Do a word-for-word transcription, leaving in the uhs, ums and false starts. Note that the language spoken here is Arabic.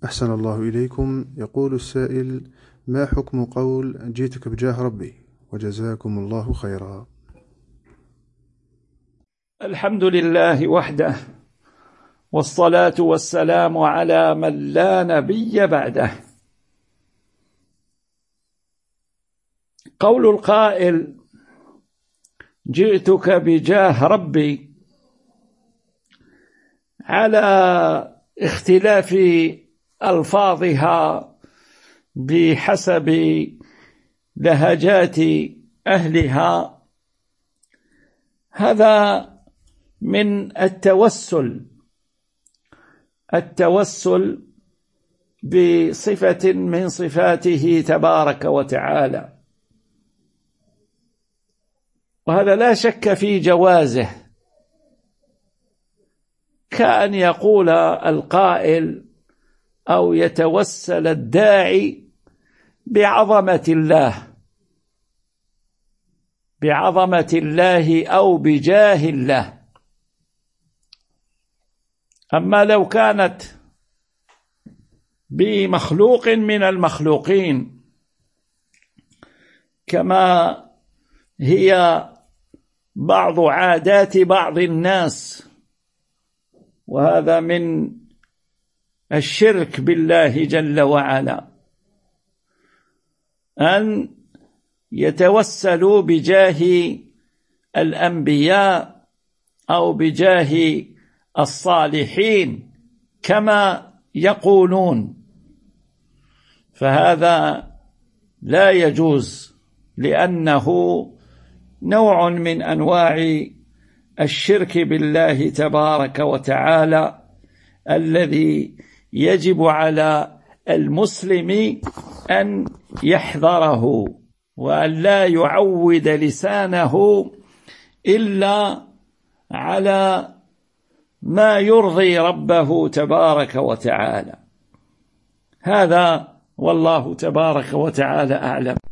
أحسن الله إليكم. يقول السائل: ما حكم قول جئتك بجاه ربي؟ وجزاكم الله خيرا. الحمد لله وحده، والصلاة والسلام على من لا نبي بعده. قول القائل جئتك بجاه ربي على اختلاف ألفاظها بحسب لهجات أهلها، هذا من التوسل التوسل بصفة من صفاته تبارك وتعالى، وهذا لا شك في جوازه، كأن يقول القائل أو يتوسل الداعي بعظمة الله بعظمة الله أو بجاه الله. أما لو كانت بمخلوق من المخلوقين كما هي بعض عادات بعض الناس، وهذا من الشرك بالله جل وعلا، أن يتوسلوا بجاه الأنبياء أو بجاه الصالحين كما يقولون، فهذا لا يجوز، لأنه نوع من أنواع الشرك بالله تبارك وتعالى، الذي يجب على المسلم أن يحذره، وأن لا يعود لسانه إلا على ما يرضي ربه تبارك وتعالى. هذا والله تبارك وتعالى أعلم.